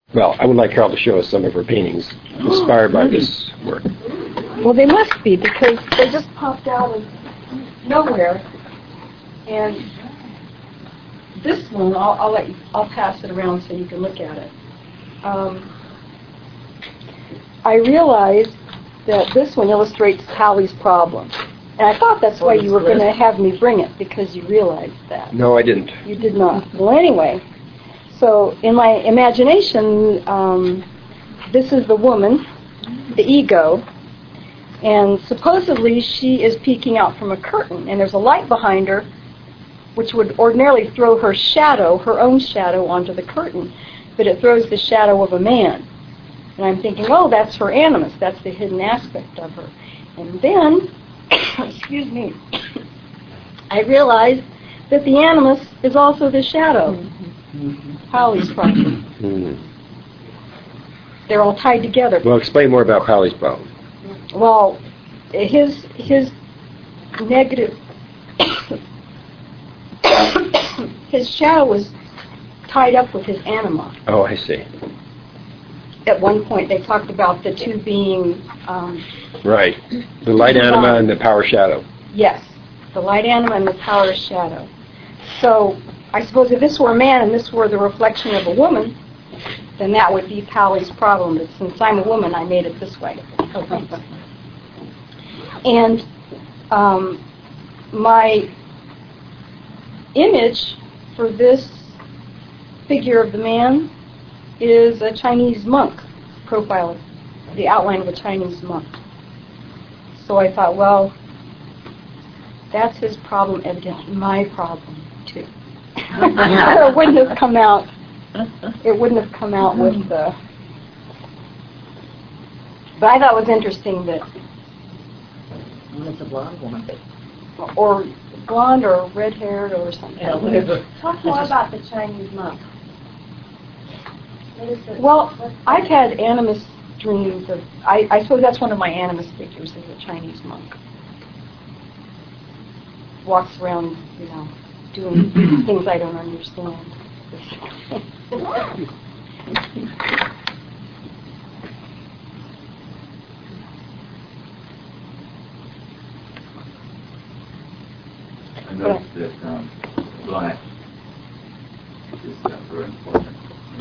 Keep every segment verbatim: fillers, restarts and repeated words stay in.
Well, I would like Carol to show us some of her paintings inspired by this work. Well, they must be, because they just popped out of nowhere. And this one, I'll, I'll let you, I'll pass it around so you can look at it. Um, I realized that this one illustrates Hallie's problem. And I thought that's why you were going to have me bring it, because you realized that. No, I didn't. You did not. Well, anyway, so in my imagination, um, this is the woman, the ego, and supposedly she is peeking out from a curtain, and there's a light behind her, which would ordinarily throw her shadow, her own shadow, onto the curtain, but it throws the shadow of a man. And I'm thinking, oh, that's her animus, that's the hidden aspect of her. And then, excuse me, I realized that the animus is also the shadow. Mm-hmm. Hallie's problem. Mm-hmm. They're all tied together. Well, explain more about Hallie's problem. Well, his his negative, his shadow was tied up with his anima. Oh, I see. At one point, they talked about the two being... Um, right. The light anima and the power shadow. Yes. The light anima and the power shadow. So, I suppose if this were a man and this were the reflection of a woman, then that would be Hallie's problem. But since I'm a woman, I made it this way. And um, my image for this figure of the man is a Chinese monk profile, the outline of a Chinese monk. So I thought, well, that's his problem, evidently my problem too. It wouldn't have come out. It wouldn't have come out with the. But I thought it was interesting that. Well, it's a blonde woman. Or blonde or red-haired or something. Yeah, whatever. Talk more about the Chinese monk. What is it? Well, I've had animus dreams of. I, I suppose that's one of my animus figures, is a Chinese monk. Walks around, you know, doing things I don't understand. I noticed that um, black is uh, very important.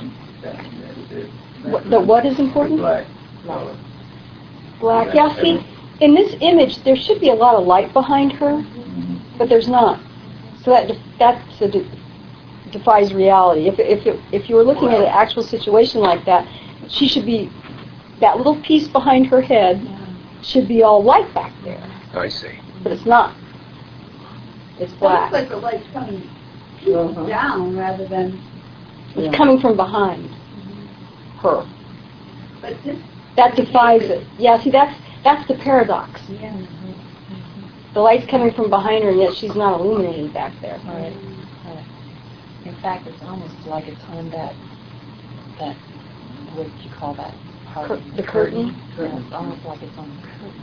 What, the what is important? Black color. Black. Yeah, see, in this image, there should be a lot of light behind her, mm-hmm. but there's not. So that that's a de- defies reality. If if it, if you were looking at an actual situation like that, she should be, that little piece behind her head should be all light back there. I see. But it's not. It's black. It looks like the light's coming uh-huh. down rather than... It's yeah. coming from behind mm-hmm. her. But this that defies it. Yeah, see, that's that's the paradox. Yeah. Mm-hmm. The light's coming from behind her, and yet she's not illuminated back there. Right. Right. In fact, it's almost like it's on that, that what did you call that part? Cur- the curtain? curtain. Yeah, it's almost like it's on the curtain.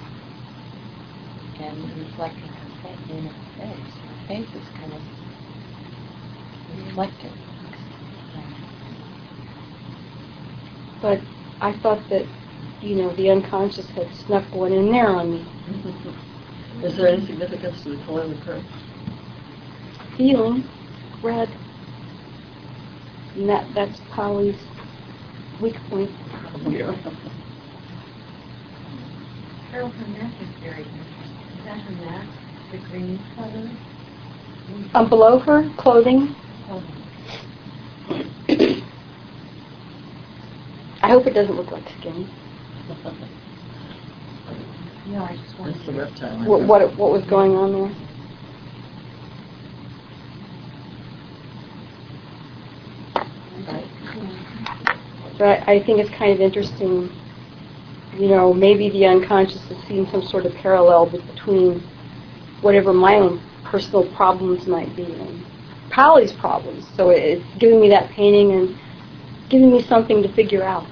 And reflecting her face in her face. Her face is kind of reflected. But I thought that, you know, the unconscious had snuck one in there on me. Is there any significance to the color of the curtain? Feeling red. And that, that's Polly's weak point. Yeah. Carol, her neck is very interesting. Is that her neck? The green color? Um, below her, clothing. Oh. I hope it doesn't look like skin. No, I just wanted That's the reptile. What, what what was going on there? But I think it's kind of interesting, you know, maybe the unconscious has seen some sort of parallel between whatever my own personal problems might be and Polly's problems. So it's giving me that painting and giving me something to figure out.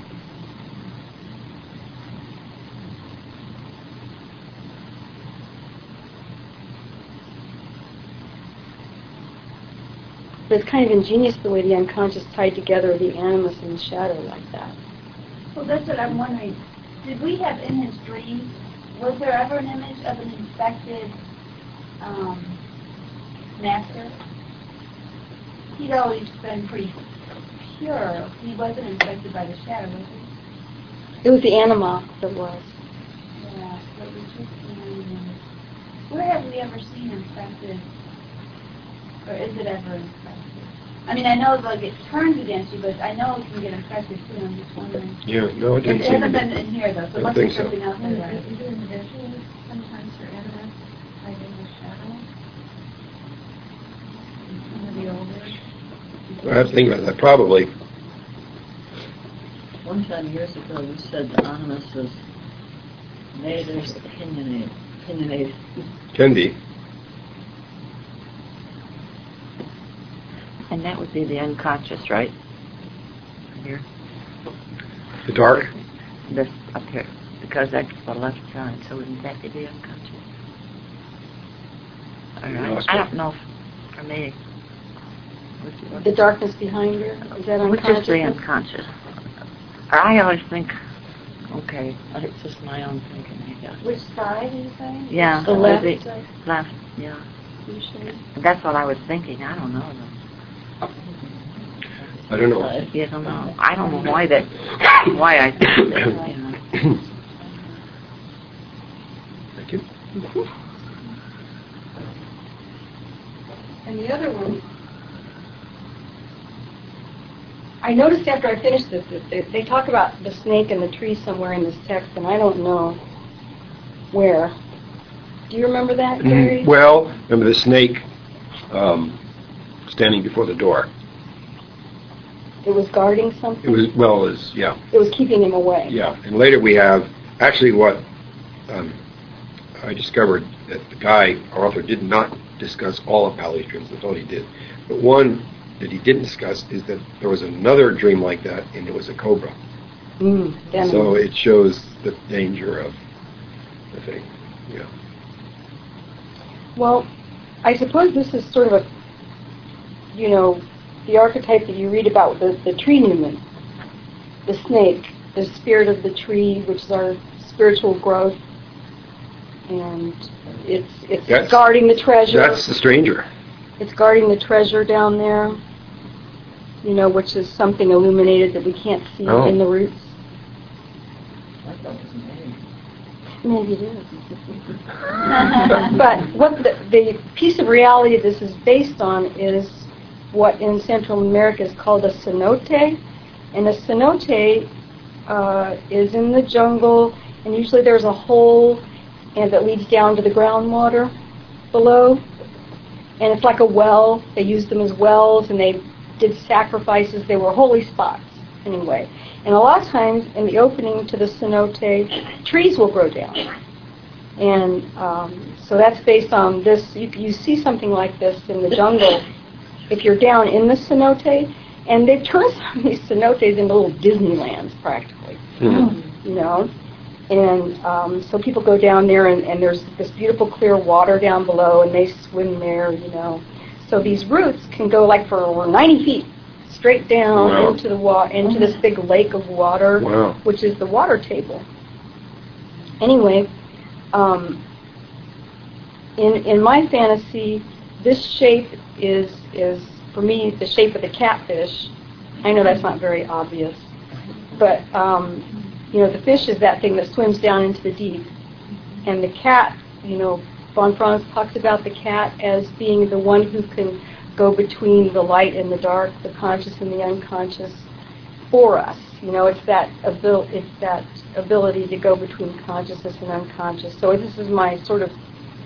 but it's kind of ingenious the way the unconscious tied together the animus and the shadow like that. Well, that's what I'm wondering. Did we have in his dreams, was there ever an image of an infected um, master? He'd always been pretty pure. He wasn't infected by the shadow, was he? It was the anima that was. Yeah, but it was just the anima. Where have we ever seen infected? Or is it ever infected? I mean, I know like it turns against you, but I know it can get infected too. I'm just wondering. Yeah, no, it It didn't seem to hasn't be. been in here though, so I it must think be so. something else in And there. is it individuals sometimes for animals, like in the shadow? Some of the older. I have to think about that, probably. One time years ago, you said the animus was nators opinionated. opinionated. Can be. And that would be the unconscious, right? Here. The dark? This up here. Because that's the left side, so wouldn't that be the unconscious? All right. Lost I me. don't know if, for me. The darkness behind her, is that Which is unconscious? the unconscious? Or I always think, okay, it's just my own thinking, I guess. Which side are you saying? Yeah, The left the side? left, yeah. Usually. That's what I was thinking. I don't know. Though. I don't know. Uh, you don't know. I don't know why that. Why I think that. You know. Thank you. And the other one, I noticed after I finished this, that they, they talk about the snake and the tree somewhere in this text, and I don't know where. Do you remember that, Gary? Mm, well, remember the snake um, standing before the door. It was guarding something? It was, well, it was, yeah, It was keeping him away. yeah. And later we have, actually what um, I discovered that the guy, our author, did not discuss all of Pali's dreams. I thought he did. But one that he didn't discuss is that there was another dream like that, and it was a cobra. Mm, damn So it. it shows the danger of the thing. Yeah. Well, I suppose this is sort of a, you know, the archetype that you read about, the, the tree Newman, the snake, the spirit of the tree, which is our spiritual growth, and it's it's That's- guarding the treasure. That's the stranger. It's guarding the treasure down there, you know, which is something illuminated that we can't see Oh. in the roots. I thought it was amazing. Maybe it is. But what the, the piece of reality this is based on is what in Central America is called a cenote. And a cenote uh, is in the jungle, and usually there's a hole and that leads down to the groundwater below. And it's like a well. They used them as wells, and they did sacrifices. They were holy spots, anyway. And a lot of times, in the opening to the cenote, trees will grow down. And um, so that's based on this. You, you see something like this in the jungle if you're down in the cenote. And they've turned some of these cenotes into little Disneylands, practically. Mm-hmm. You know? And um, so people go down there, and, and there's this beautiful clear water down below, and they swim there, you know. So these roots can go like for ninety feet straight down Wow. into the wa- into this big lake of water, Wow. which is the water table. Anyway, um, in in my fantasy, this shape is is for me the shape of the catfish. I know that's not very obvious, but um, you know, the fish is that thing that swims down into the deep, and the cat, you know, von Franz talks about the cat as being the one who can go between the light and the dark, the conscious and the unconscious, for us. You know, it's that abil- it's that ability to go between consciousness and unconscious. So this is my sort of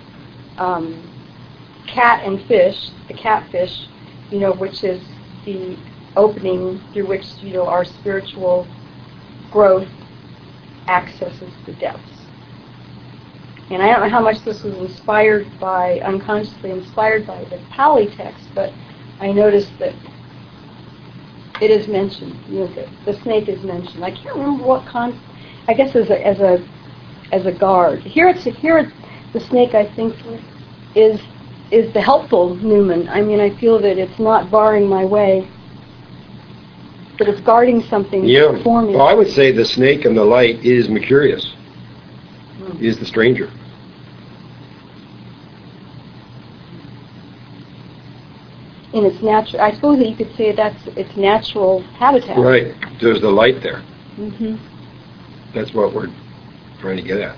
um, cat and fish, the catfish, you know, which is the opening through which, you know, our spiritual growth accesses the depths. And I don't know how much this was inspired by, unconsciously inspired by the Pali text, but I noticed that it is mentioned. You know, the, the snake is mentioned. I can't remember what con. I guess as a as a as a guard. Here it's here it's, the snake, I think, is is the helpful Newman. I mean, I feel that it's not barring my way, that it's guarding something Yeah. for me. Well, I would say the snake and the light is Mercurius, is the stranger. In its natural, I suppose that you could say that's its natural habitat. Right. There's the light there. Hmm. That's what we're trying to get at.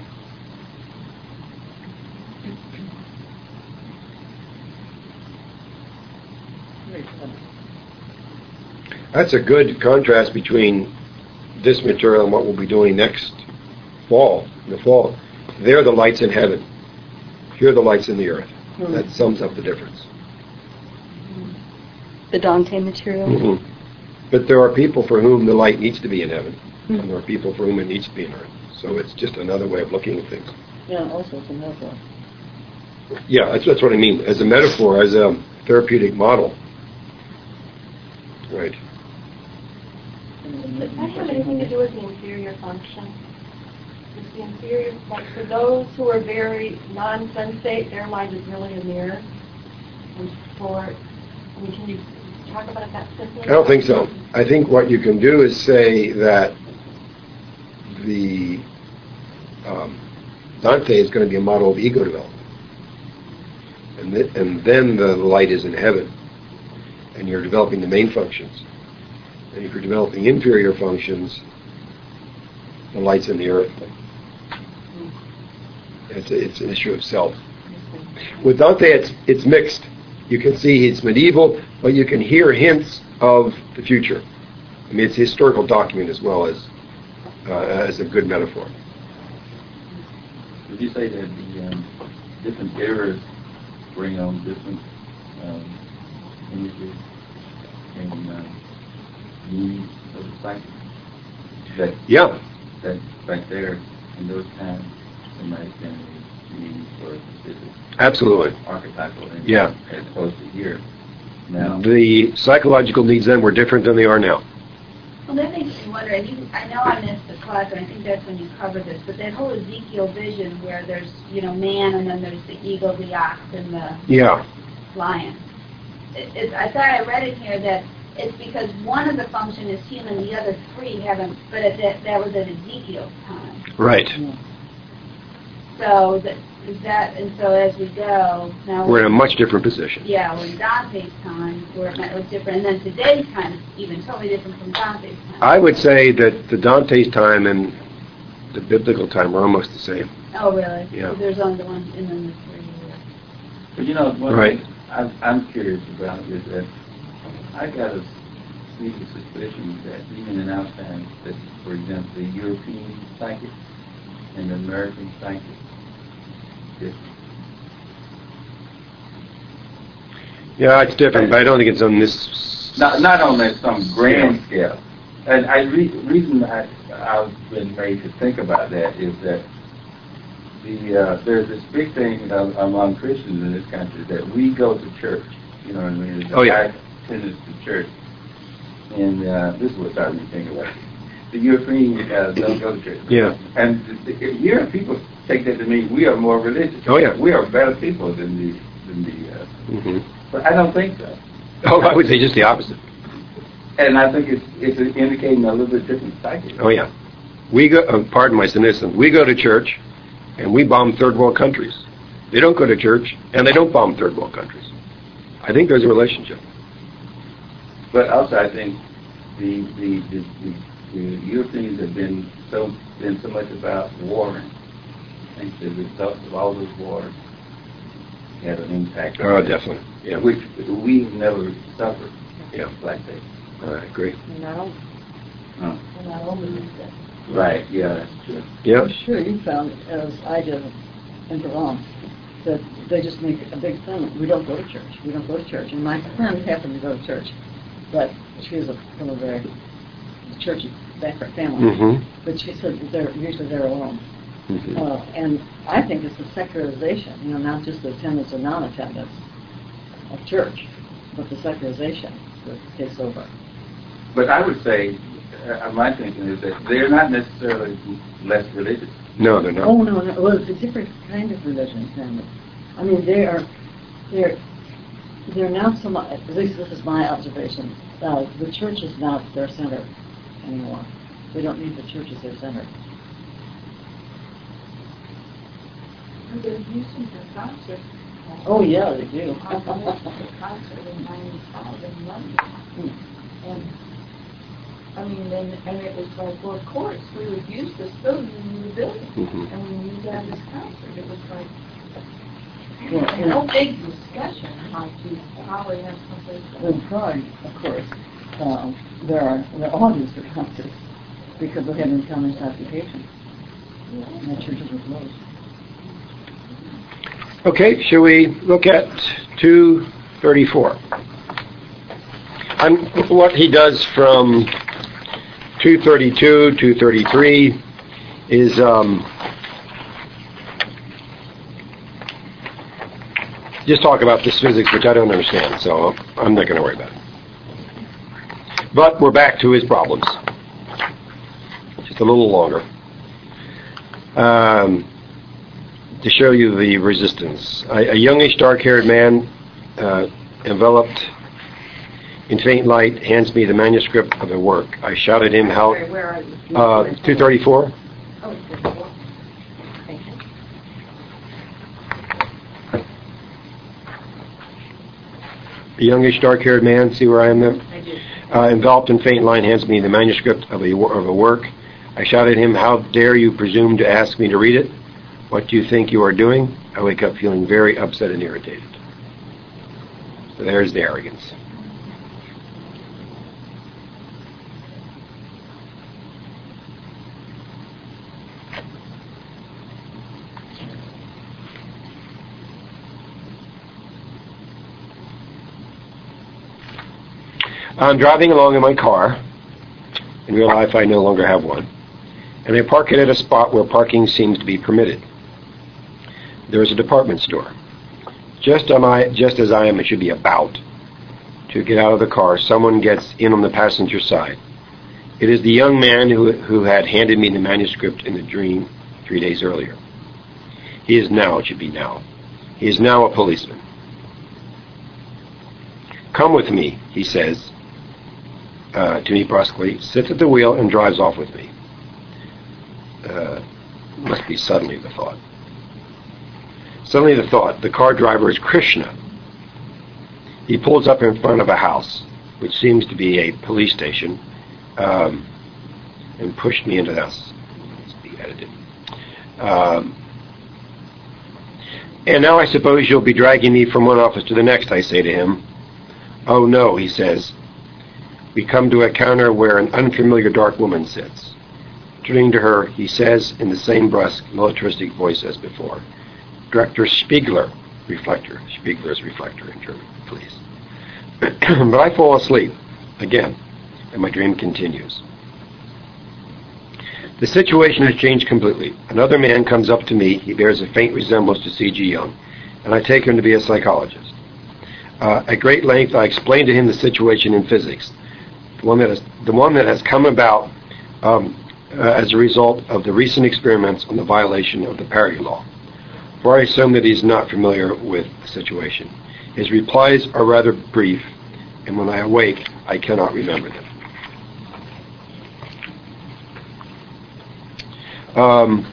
That's a good contrast between this material and what we'll be doing next fall, in the fall. There are the lights in heaven. Here are the lights in the earth. Hmm. That sums up the difference. The Dante material. Mm-hmm. But there are people for whom the light needs to be in heaven, Mhm. and there are people for whom it needs to be in earth. So it's just another way of looking at things. Yeah, also it's a metaphor. Yeah, that's, that's what I mean. As a metaphor, as a therapeutic model. Right. Does that have anything to do with the inferior function? Is the inferior, like for those who are very non-sensate, their mind is really a mirror? And for, I mean, can you talk about that simply? I don't think so. I think what you can do is say that the um, Dante is going to be a model of ego development. And, th- and then the light is in heaven. And you're developing the main functions. And if you're developing inferior functions, the light's in the earth. It's, a, it's an issue of self. With Dante, it's, it's mixed. You can see it's medieval, but you can hear hints of the future. I mean, it's a historical document as well as uh, as a good metaphor. Would you say that the um, different eras bring on different um, images and um, needs of the psyche? That, Yeah. that right there in those times, there might have been a need for a specific Absolutely. archetypal image Yeah. as opposed to here. Now, The psychological needs then were different than they are now. Well, that makes me wonder, and you, I know I missed the class, and I think that's when you covered this, but that whole Ezekiel vision where there's, you know, man, and then there's the eagle, the ox, and the Yeah. lion. It, it, I thought I read in here that it's because one of the function is human, the other three haven't, but it, that, that was at Ezekiel's time. Right. So that, is that, and so as we go, now We're in a much different position. yeah, well, in Dante's time, where it was different, and then today's time is even totally different from Dante's time. I would say that the Dante's time and the biblical time are almost the same. Oh, really? Yeah. So there's only the one, and then the three. but you know, one Right. thing I'm, I'm curious about is that I got a sneaky suspicion that even in our time, that, for example, the European psychic and the American psychic, is Yeah, it's different, but I don't think it's on this. not, not on that some grand scale. And I re- reason I, I've been made to think about that is that the uh, there's this big thing uh, among Christians in this country that we go to church. You know what I mean? There's a Oh, yeah. high attendance to church. And uh, this is what started me thinking about it. The Europeans uh, don't go to church. Yeah. And the, the European people take that to mean we are more religious. Oh, yeah. We are better people than the than the. Uh, Hmm. but I don't think so. Oh, I would say just the opposite. And I think it's it's indicating a little bit different psyche. Oh, yeah. We go, uh, pardon my cynicism, we go to church and we bomb third world countries. They don't go to church and they don't bomb third world countries. I think there's a relationship. But also, I think the the, the, the, the Europeans have been so been so much about warring. I think the results of all those wars had an impact. on Oh, it, definitely. Yeah. Which we've never suffered. Yeah. Like that. I agree. No. Huh. We're not open to Right. Yeah. That's true. Yeah. I'm sure you found, as I did in Provence, that they just make a big thing. We don't go to church. We don't go to church. And my friend happened to go to church, but she was a, from a very churchy background family. Mm-hmm. But she said that they're usually they're alone. Mm-hmm. Uh, and I think it's the secularization, you know, not just the attendance or non-attendance of church, but the secularization that takes over. But I would say, uh, my thinking is that they're not necessarily less religious. No, they're not. Oh, no, no. Well, it's a different kind of religion, family. I mean, they are, They're, they're not so much, at least this is my observation, uh, the church is not their center anymore. They don't need the church as their center. They're using the concert. Oh, yeah, they do. I went to the concert in ninety-five in London. And, I mean, and, and it was like, well, of course, we would use this building in the building. Mhm. And we knew that this concert. It was like, Yeah, no and big discussion how to probably have something. in Prague, of course, um, there are, there are all these concerts because they had communist occupation. And the churches were closed. Okay, shall we look at two thirty-four? And what he does from two thirty-two, two thirty-three is um, just talk about this physics, which I don't understand, so I'm not going to worry about it. But we're back to his problems. Just a little longer. Um, to show you the resistance. A, a youngish, dark-haired man, uh, enveloped in faint light, hands me the manuscript of a work. I shout at him how... Where, where are you? Uh, two thirty-four. Oh, it's thirty-four. Thank you. A youngish, dark-haired man, see where I am there? I do. Uh, enveloped in faint light, hands me the manuscript of a, of a work. I shout at him, how dare you presume to ask me to read it? What do you think you are doing? I wake up feeling very upset and irritated. So there's the arrogance. I'm driving along in my car. In real life, I no longer have one. And I park it at a spot where parking seems to be permitted. There is a department store. Just, am I, just as I am, it should be about to get out of the car, someone gets in on the passenger side. It is the young man who, who had handed me the manuscript in the dream three days earlier. He is now, it should be now. He is now a policeman. Come with me, he says uh, to me brusquely, sits at the wheel and drives off with me. Uh, must be suddenly the thought. Suddenly the thought, the car driver is Krishna. He pulls up in front of a house, which seems to be a police station, um, and pushed me into the house. Let's be edited. Um, and now I suppose you'll be dragging me from one office to the next, I say to him. Oh no, he says. We come to a counter where an unfamiliar dark woman sits. Turning to her, he says in the same brusque, militaristic voice as before, Director Spiegler, reflector. Spiegler is reflector in German, please. But I fall asleep again, and my dream continues. The situation has changed completely. Another man comes up to me. He bears a faint resemblance to C G Jung, and I take him to be a psychologist. Uh, at great length, I explain to him the situation in physics, the one that has, the one that has come about um, uh, as a result of the recent experiments on the violation of the parity law. For I assume that he is not familiar with the situation. His replies are rather brief, and when I awake, I cannot remember them. Um,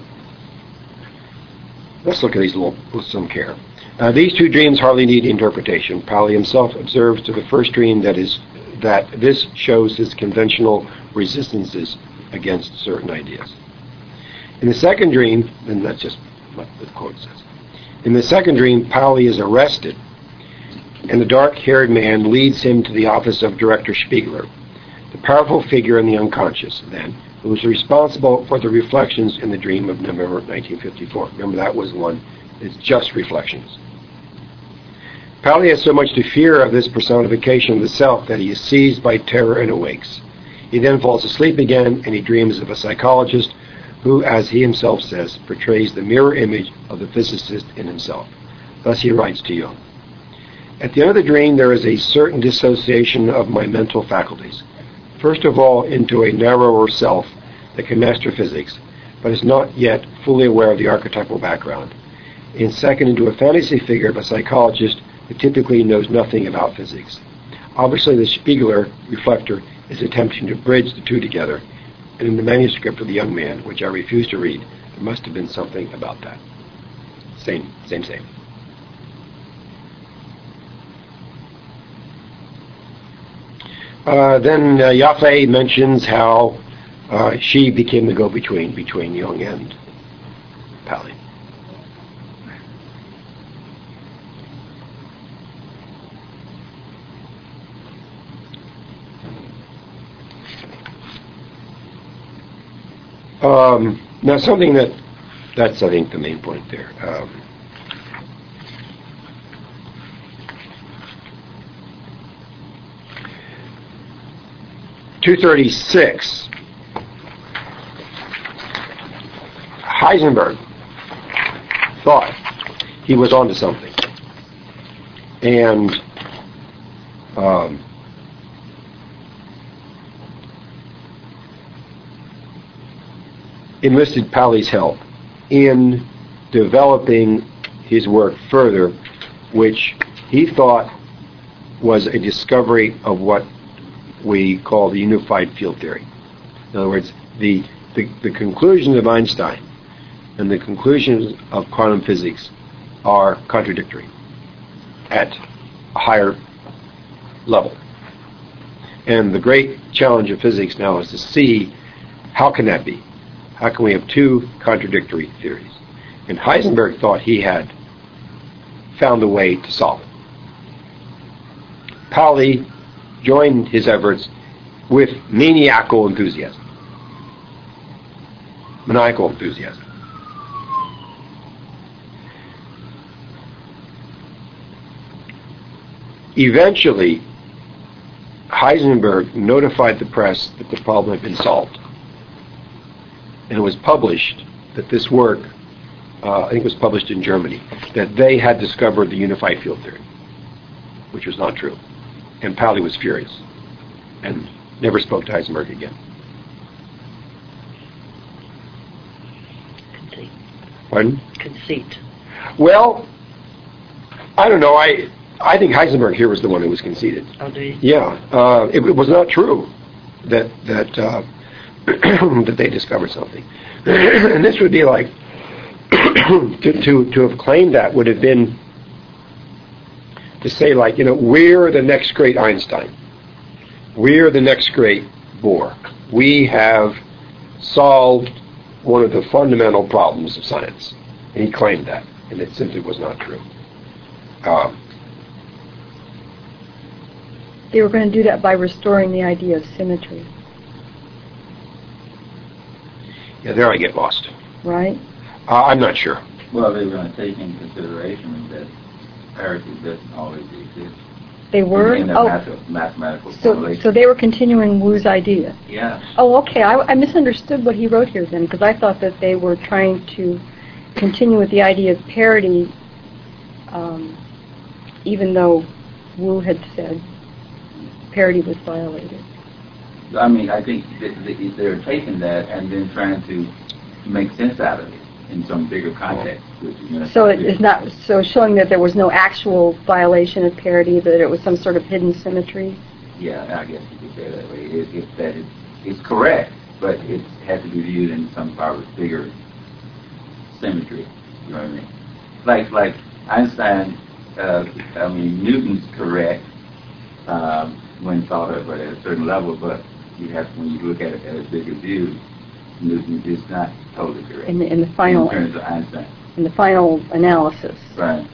let's look at these little, with some care. Uh, these two dreams hardly need interpretation. Pauli himself observes to the first dream that is that this shows his conventional resistances against certain ideas. In the second dream, and that's just what the quote says. In the second dream, Pauli is arrested, and the dark-haired man leads him to the office of Director Spiegler, the powerful figure in the unconscious, then, who was responsible for the reflections in the dream of November nineteen fifty-four. Remember, that was one. It's just reflections. Pauli has so much to fear of this personification of the self that he is seized by terror and awakes. He then falls asleep again, and he dreams of a psychologist who, as he himself says, portrays the mirror image of the physicist in himself. Thus he writes to Jung. At the end of the dream, there is a certain dissociation of my mental faculties. First of all, into a narrower self that can master physics, but is not yet fully aware of the archetypal background. And second, into a fantasy figure of a psychologist who typically knows nothing about physics. Obviously, the Spiegler reflector is attempting to bridge the two together, and in the manuscript of the young man, which I refuse to read, there must have been something about that. Same, same, same. Uh, then uh, Yaffe mentions how uh, she became the go-between between Jung and Pauli. Um, now, something that, that's, I think, the main point there. Um, two thirty-six, Heisenberg thought he was onto something. And um, enlisted Pauli's help in developing his work further, which he thought was a discovery of what we call the unified field theory. In other words, the, the, the conclusions of Einstein and the conclusions of quantum physics are contradictory at a higher level. And the great challenge of physics now is to see how can that be? How can we have two contradictory theories? And Heisenberg thought he had found a way to solve it. Pauli joined his efforts with maniacal enthusiasm. Maniacal enthusiasm. Eventually, Heisenberg notified the press that the problem had been solved. And it was published that this work, uh, I think it was published in Germany, that they had discovered the unified field theory, which was not true. And Pauli was furious and never spoke to Heisenberg again. Conceit. Pardon? Conceit. Well, I don't know. I I think Heisenberg here was the one who was conceited. Oh, do you? Yeah, uh, it, it was not true that that uh, that they discovered something, and this would be like to, to to have claimed that would have been to say, like, you know, we're the next great Einstein, we're the next great Bohr, we have solved one of the fundamental problems of science, and he claimed that, and it simply was not true. Um, They were going to do that by restoring the idea of symmetry. yeah, there I get lost. Right? Uh, I'm not sure. Well, they were going to take into consideration that parity doesn't always exist. They were? In a Oh, math- mathematical so, formulation. so they were continuing Wu's idea. Yeah. Oh, okay. I, I misunderstood what he wrote here then, because I thought that they were trying to continue with the idea of parity, um, even though Wu had said parity was violated. I mean, I think that that they're taking that and then trying to make sense out of it in some bigger context. Which, you know, So it is not so showing that there was no actual violation of parity, that it was some sort of hidden symmetry. Yeah, I guess you could say that way. It, it's that it's, it's correct, but it has to be viewed in some part of bigger symmetry. You know what I mean? Like like Einstein, uh, I mean Newton's correct um, when thought of at a certain level, but you have when you look at it at a bigger view, Newton is not totally correct In the, in the final in terms of Einstein. in the final analysis. Right.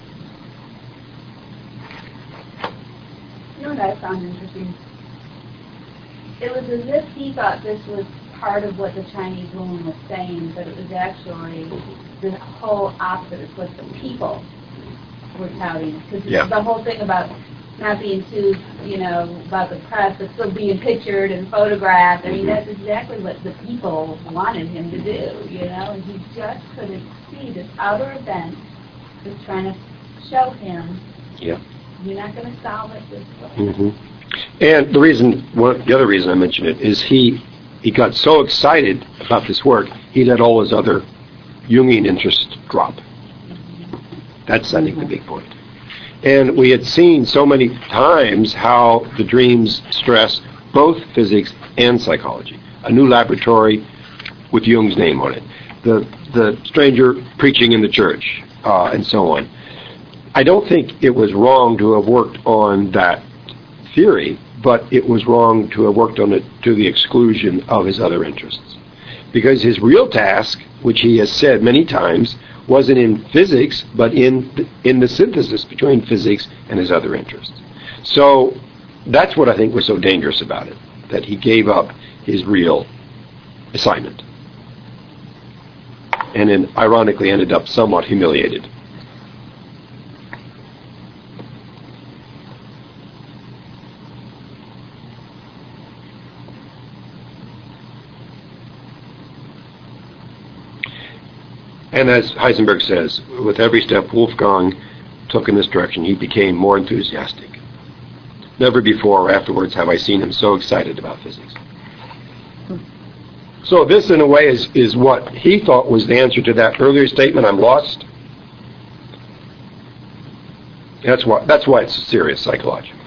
You know what I found interesting? It was as if he thought this was part of what the Chinese woman was saying, but it was actually the whole opposite. It's what the people were touting. Because Yeah. the whole thing about not being too, you know, about the press, but still being pictured and photographed. I mean, that's exactly what the people wanted him to do, you know, and he just couldn't see this outer event was trying to show him, Yeah. you're not going to solve it this way. hmm And the reason, one, the other reason I mention it is he he got so excited about this work, he let all his other Jungian interests drop. That's, I think, the big point. And we had seen so many times how the dreams stress both physics and psychology. A new laboratory with Jung's name on it. The, the stranger preaching in the church, uh, and so on. I don't think it was wrong to have worked on that theory, but it was wrong to have worked on it to the exclusion of his other interests. Because his real task, which he has said many times, wasn't in physics, but in the, in the synthesis between physics and his other interests. So that's what I think was so dangerous about it, that he gave up his real assignment. And then ironically ended up somewhat humiliated. And as Heisenberg says, with every step Wolfgang took in this direction, he became more enthusiastic. Never before or afterwards have I seen him so excited about physics. So this, in a way, is, is what he thought was the answer to that earlier statement, I'm lost. That's why, that's why it's serious psychologically.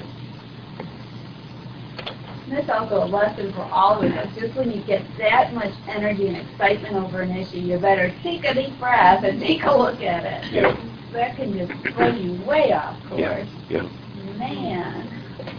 That's also a lesson for all of us. Just when you get that much energy and excitement over an issue, you better take a deep breath and take a look at it. Yeah. That can just throw you way off course. Yeah, yeah. Man.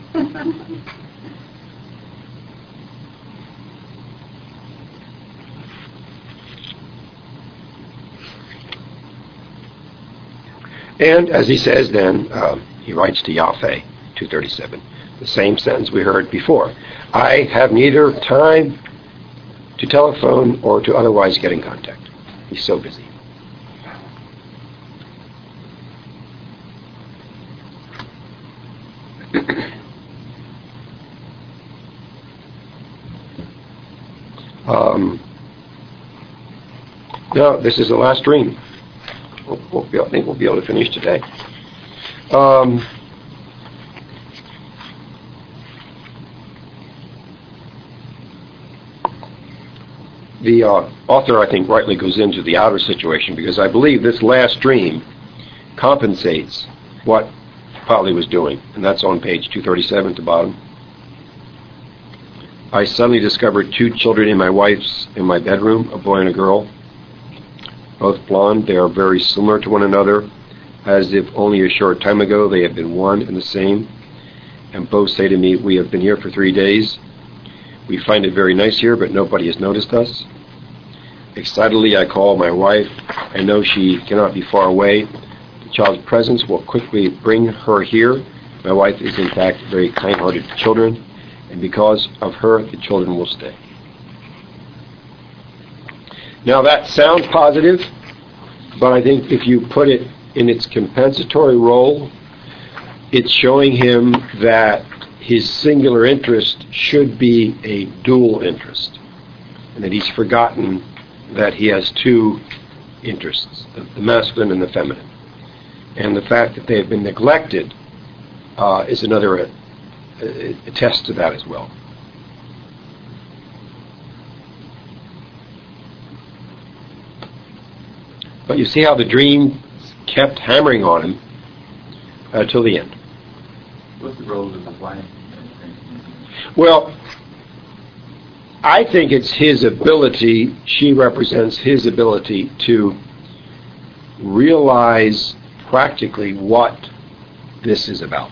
And as he says then, um, he writes to Yaffe, two thirty-seven, the same sentence we heard before. I have neither time to telephone or to otherwise get in contact. He's so busy. um, no, this is the last dream. We'll, we'll be, I think we'll be able to finish today. Um, the uh, author, I think, rightly goes into the outer situation because I believe this last dream compensates what Polly was doing, and that's on page two thirty-seven at the bottom. I suddenly discovered two children in my wife's in my bedroom, a boy and a girl. Both blonde, they are very similar to one another, as if only a short time ago they had been one and the same. And both say to me, we have been here for three days. We find it very nice here, but nobody has noticed us. Excitedly, I call my wife. I know she cannot be far away. The child's presence will quickly bring her here. My wife is, in fact, very kind-hearted to children, and because of her, the children will stay. Now that sounds positive, but I think if you put it in its compensatory role, it's showing him that his singular interest should be a dual interest, and that he's forgotten that he has two interests, the, the masculine and the feminine. And the fact that they have been neglected uh, is another uh, attest to that as well. But you see how the dream kept hammering on him uh, till the end. What's the role of the wife? Well, I think it's his ability, she represents his ability to realize practically what this is about.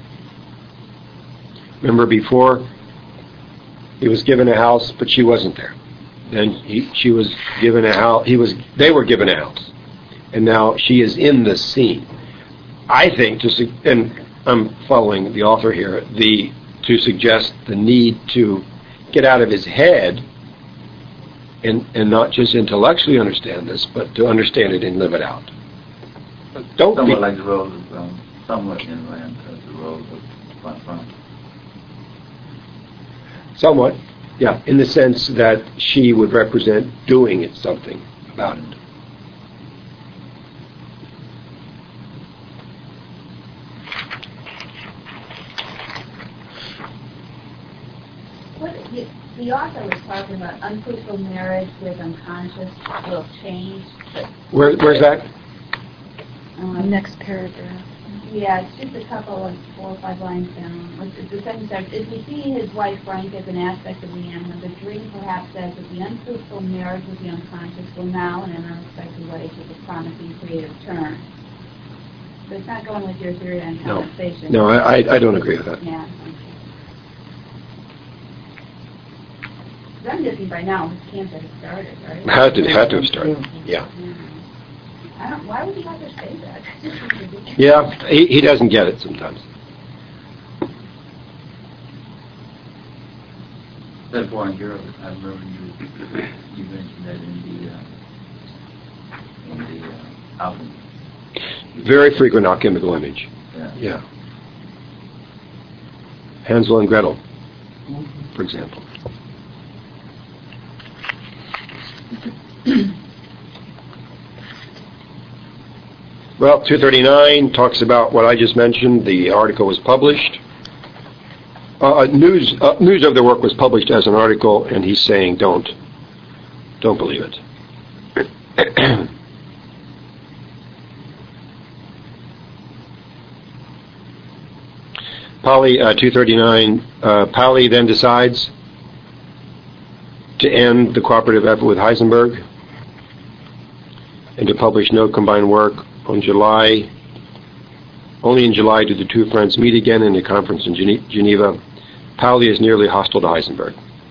Remember before, he was given a house, but she wasn't there. Then he, she was given a house, he was, they were given a house. And now she is in the scene. I think, to su- and I'm following the author here, the to suggest the need to get out of his head and, and not just intellectually understand this, but to understand it and live it out. Don't somewhat be, like the role of, um, somewhat inland as the role of Von Braun. Somewhat, yeah, in the sense that she would represent doing it, something about it. What, the, the author was talking about unfruitful marriage with unconscious will change. But, Where, where's that? um, Next paragraph. Yeah, it's just a couple, like four or five lines down. Like, the sentence starts, if we see his wife rank as an aspect of the animal, the dream perhaps says that the unfruitful marriage with the unconscious will now, in an unexpected way, take a promising creative turn. But it's not going with your theory on No. compensation. No, I, I, I don't agree with that. Yeah. I'm guessing by now this can't have started, right? Had to, had to have started. Yeah. I don't, why would he have to say that? It's just ridiculous. Yeah, he, he doesn't get it sometimes. That one girl, I remember you, you mentioned that in the, uh, in the uh, album. Very frequent alchemical image. Yeah. Yeah. Hansel and Gretel, for example. Well, two thirty-nine talks about what I just mentioned. The article was published. Uh, news uh, news of the work was published as an article, and he's saying don't. Don't believe it. Pauli, uh, two thirty-nine, uh, Pauli then decides to end the cooperative effort with Heisenberg and to publish no combined work on July. Only in July do the two friends meet again in a conference in Gene- Geneva. Pauli is nearly hostile to Heisenberg.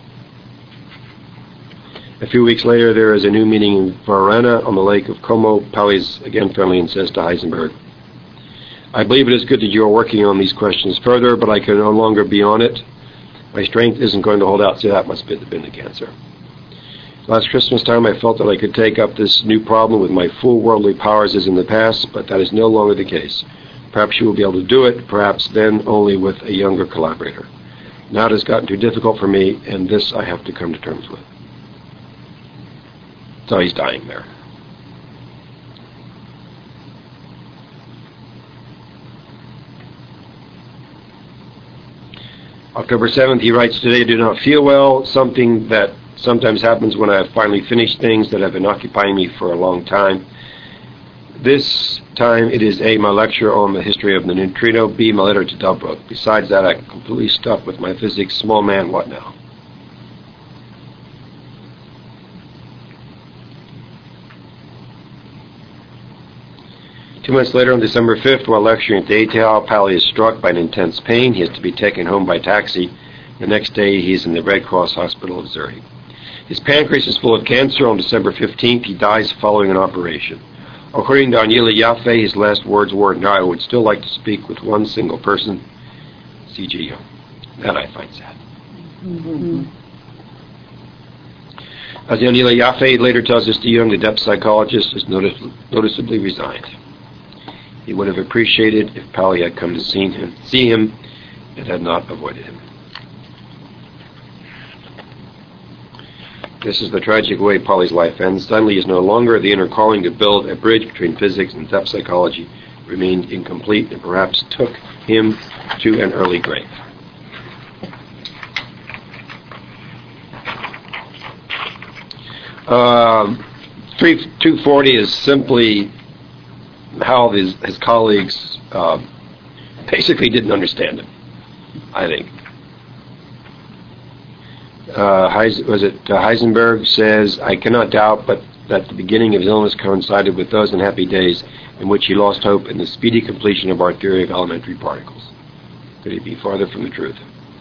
A few weeks later, there is a new meeting in Varna on the lake of Como. Pauli is again friendly and says to Heisenberg, I believe it is good that you are working on these questions further, but I can no longer be on it. My strength isn't going to hold out. See, that must have been the cancer. Last Christmas time, I felt that I could take up this new problem with my full worldly powers as in the past, but that is no longer the case. Perhaps you will be able to do it, perhaps then only with a younger collaborator. Now it has gotten too difficult for me, and this I have to come to terms with. So he's dying there. October seventh, he writes, today I do not feel well, something that sometimes happens when I have finally finished things that have been occupying me for a long time. This time it is A, my lecture on the history of the neutrino, B, my letter to Delbruck. Besides that, I'm completely stuck with my physics. Small man, what now? Two months later, on December fifth, while lecturing at the A T L, Pauli is struck by an intense pain. He has to be taken home by taxi. The next day, he is in the Red Cross Hospital of Zurich. His pancreas is full of cancer. On December fifteenth, he dies following an operation. According to Daniela Yaffe, his last words were, now I would still like to speak with one single person, C G Jung. That I find sad. Mm-hmm. As Daniela Yaffe later tells us, Jung, the depth psychologist, is notice- noticeably resigned. He would have appreciated if Pauli had come to see him, see him and had not avoided him. This is the tragic way Pauli's life ends. Suddenly he is no longer. The inner calling to build a bridge between physics and depth psychology remained incomplete and perhaps took him to an early grave. Um, two forty is simply how his, his colleagues uh, basically didn't understand him, I think. Uh, Heis, was it uh, Heisenberg says, I cannot doubt but that the beginning of his illness coincided with those unhappy days in which he lost hope in the speedy completion of our theory of elementary particles. Could he be farther from the truth?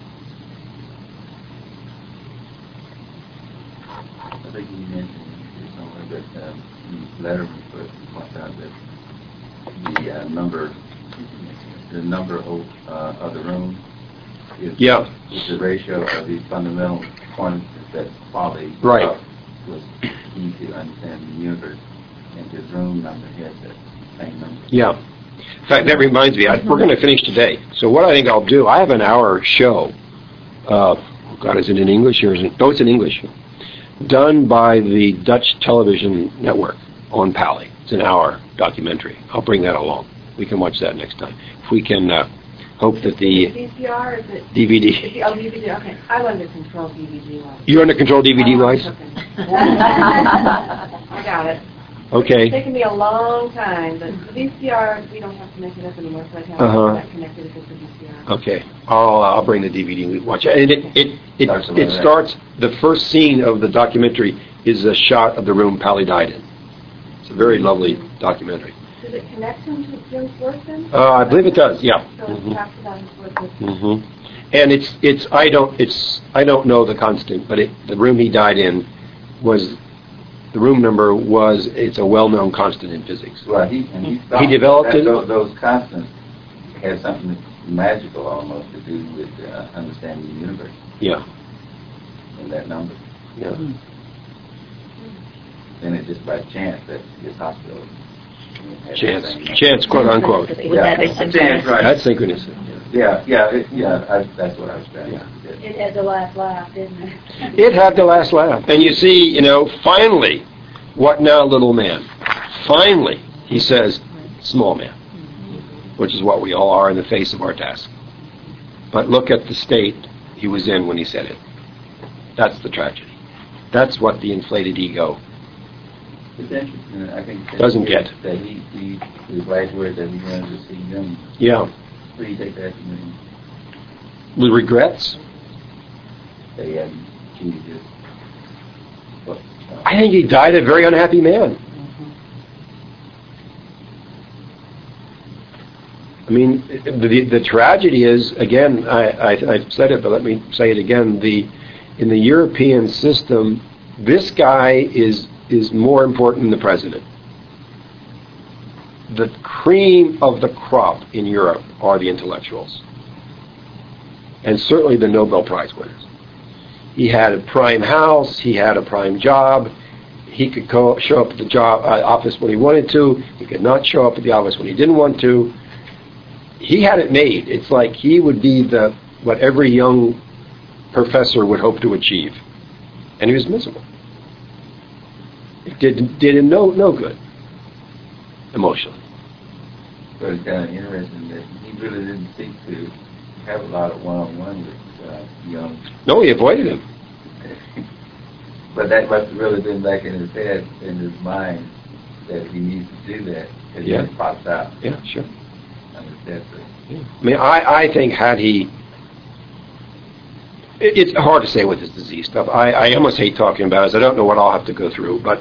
I think you mentioned somewhere that um, letter points out that the uh, number, the number of, uh, of the room is, Yeah. is the ratio of these fundamental quantities that Pauli Right. uh, was key to understand the universe, and his room number has that same number. Yeah. In fact, that reminds me, I, we're going to finish today. So what I think I'll do, I have an hour show. Uh, oh God, is it in English or is it? No, it's in English. Done by the Dutch television network on Pauli. It's an hour documentary. I'll bring that along. We can watch that next time. If we can uh, hope that the V C R or is it? D V D. Is it- Oh, D V D, okay. I'm under control D V D wise. You're under control D V D Oh, wise? okay. I got it. Okay. It's taken me a long time, but the V C R, we don't have to make it up anymore, so I have Uh-huh. that connected to the V C R. Okay. I'll I'll bring the D V D and we watch it. And it it it, Talks about it that. starts. The first scene of the documentary is a shot of the room Pally died in. It's a very lovely documentary. Does it connect him to Jim's work then? Uh, I believe it does. Yeah. So Mhm. it talks about his work with hmm And it's it's I don't it's I don't know the constant, but it, the room he died in was the room number was it's a well-known constant in physics. Well, he, and he, He thought developed that it- Those, those constants had something magical almost to do with uh, understanding the universe Yeah, in that number. yeah. And it's just by chance that his hospital had Chance, that same- chance, quote unquote. Yeah, chance, right. That's synchronicity. Yeah, yeah, it, yeah. I, that's what I was trying Yeah. to say. It had the last laugh, didn't it? It had the last laugh. And you see, you know, finally, what now, little man? Finally, he says, small man, which is what we all are in the face of our task. But look at the state he was in when he said it. That's the tragedy. That's what the inflated ego It's interesting. I think that Doesn't he- get. that he, he his last word that he wanted to see them. Yeah. What do you take that to mean? with regrets. That he hadn't achieved his. What, uh, I think he died a very unhappy man. I mean, the, the tragedy is, again, I, I, I've said it, but let me say it again, the, in the European system, this guy is, is more important than the president. The cream of the crop in Europe are the intellectuals, and certainly the Nobel Prize winners. He had a prime house, he had a prime job, he could co- show up at the job uh, office when he wanted to, he could not show up at the office when he didn't want to. He had it made. It's like he would be the what every young professor would hope to achieve, and he was miserable. It did did him no no good emotionally. But it's kind of interesting that he really didn't seek to have a lot of one-on-one with uh, young. No, he avoided him. But that must have really been back in his head, in his mind, that he needs to do that. And Yeah. it pops out Yeah, sure. on his deathbed. Yeah. I mean, I, I think had he, it, it's hard to say with this disease stuff. I, I almost hate talking about it. I don't know what I'll have to go through, but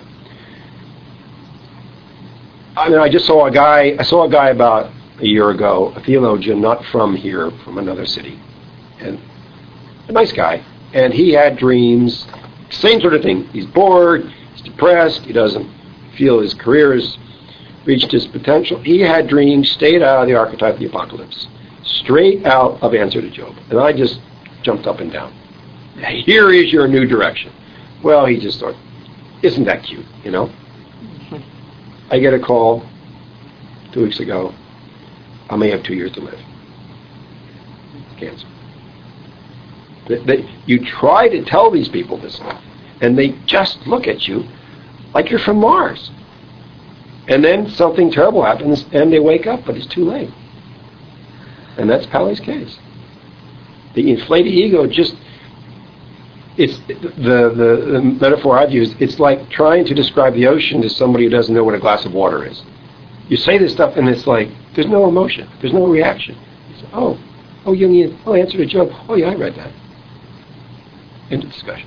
I mean, I just saw a guy, I saw a guy about a year ago, a theologian, not from here, from another city, and a nice guy, and he had dreams, same sort of thing. He's bored, he's depressed, he doesn't feel his career has reached his potential. He had dreams, stayed out of the archetype of the apocalypse, straight out of Answer to Job. And I just jumped up and down. Here is your new direction. Well, he just thought, isn't that cute, you know? I get a call two weeks ago. I may have two years to live. Cancer. That, that you try to tell these people this stuff, and they just look at you like you're from Mars. And then something terrible happens, and they wake up, but it's too late. And that's Pally's case. The inflated ego just, it's the, the, the metaphor I've used, it's like trying to describe the ocean to somebody who doesn't know what a glass of water is. You say this stuff, and it's like, there's no emotion, there's no reaction. You say, oh, oh, Jungian, oh, Answer to Job, oh yeah, I read that. End of discussion.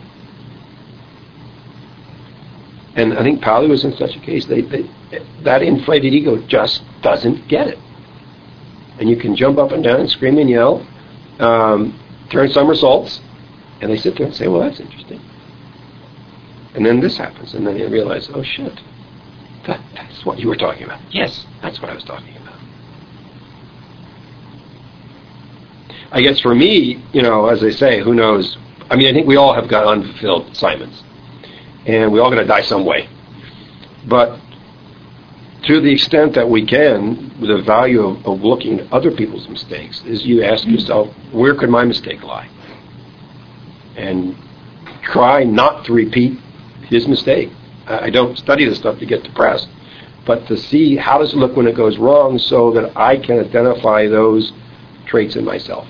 And I think Pally was in such a case. They, they, that inflated ego just doesn't get it. And you can jump up and down and scream and yell, um, turn somersaults, and they sit there and say, well, that's interesting. And then this happens, and then they realize, oh, shit, that, that's what you were talking about. Yes, that's what I was talking about. I guess for me, you know, as they say, who knows? I mean, I think we all have got unfulfilled assignments. And we're all going to die some way. But to the extent that we can, the value of, of looking at other people's mistakes is you ask yourself, where could my mistake lie? And try not to repeat his mistake. I, I don't study this stuff to get depressed, but to see how does it look when it goes wrong so that I can identify those traits in myself.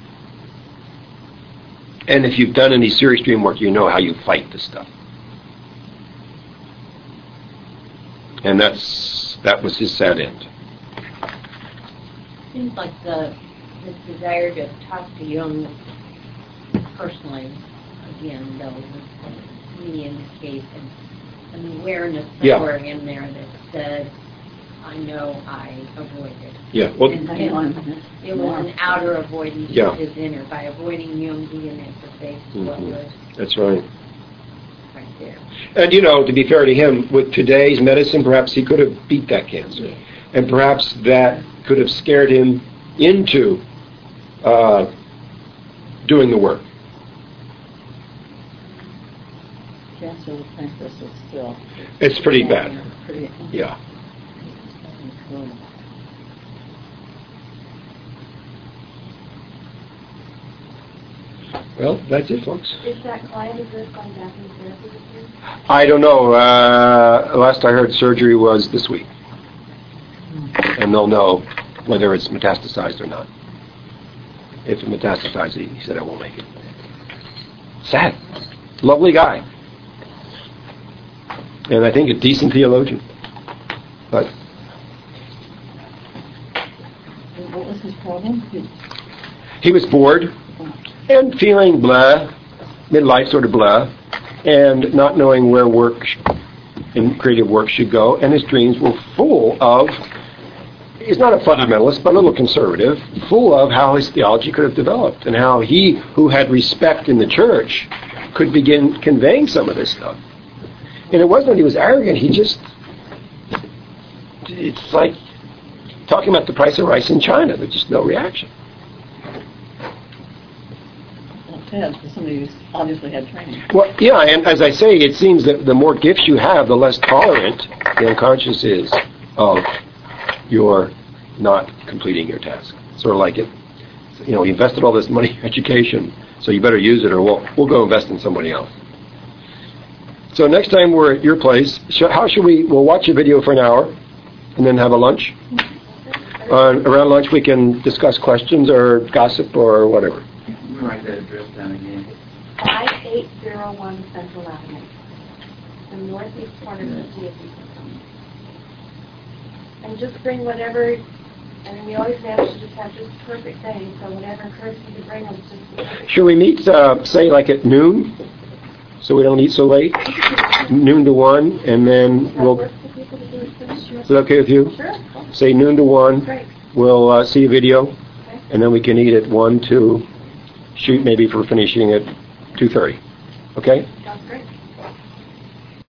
And if you've done any serious dream work, you know how you fight this stuff. And that's that was his sad end. Seems like the, the desire to talk to Jung personally, again, though, was me in this case, and an awareness somewhere Yeah. in there that said, I know I avoided. Yeah. Well, And it, it was an outer avoidance Yeah. of his inner. By avoiding Jung, he didn't have to face what Mhm. was that's right. right there. And you know, to be fair to him, with today's medicine, perhaps he could have beat that cancer, Yeah. and perhaps that could have scared him into uh, doing the work. Cancer of the pancreas is still. It's pretty bad. Pretty. Yeah. Well, that's it, folks. Is that client, is this going back in therapy with you? I don't know. Uh, last I heard, surgery was this week, and they'll know whether it's metastasized or not. If it metastasized, he he said I won't make it. Sad. Lovely guy. And I think a decent theologian. But And what was his problem? He- he was bored and feeling blah, midlife sort of blah, and not knowing where work sh- and creative work should go. And his dreams were full of, he's not a fundamentalist, but a little conservative, full of how his theology could have developed and how he, who had respect in the church, could begin conveying some of this stuff. And it wasn't that he was arrogant, he just, it's like talking about the price of rice in China. There's just no reaction. That's sad for somebody who's obviously had training. Well, yeah, and as I say, it seems that the more gifts you have, the less tolerant the unconscious is of your not completing your task. Sort of like it, you know, you invested all this money in education, so you better use it or we'll, we'll go invest in somebody else. So next time we're at your place, sh- how should we, we'll watch a video for an hour and then have a lunch. Uh, around lunch we can discuss questions or gossip or whatever. You write that address down again. five eight zero one Central Avenue, the northeast corner of the city of Houston. And just bring whatever, I mean, we always manage to just have just perfect things, so whatever encourages you to bring them, just the perfect. Should we meet, uh, say, like at noon, so we don't eat so late? Noon to one, and then Does that we'll. work for people to do it soon? Is that okay with you? Sure. Say noon to one. Great. We'll uh, see a video, Okay. and then we can eat at one to shoot maybe for finishing at two thirty. Okay.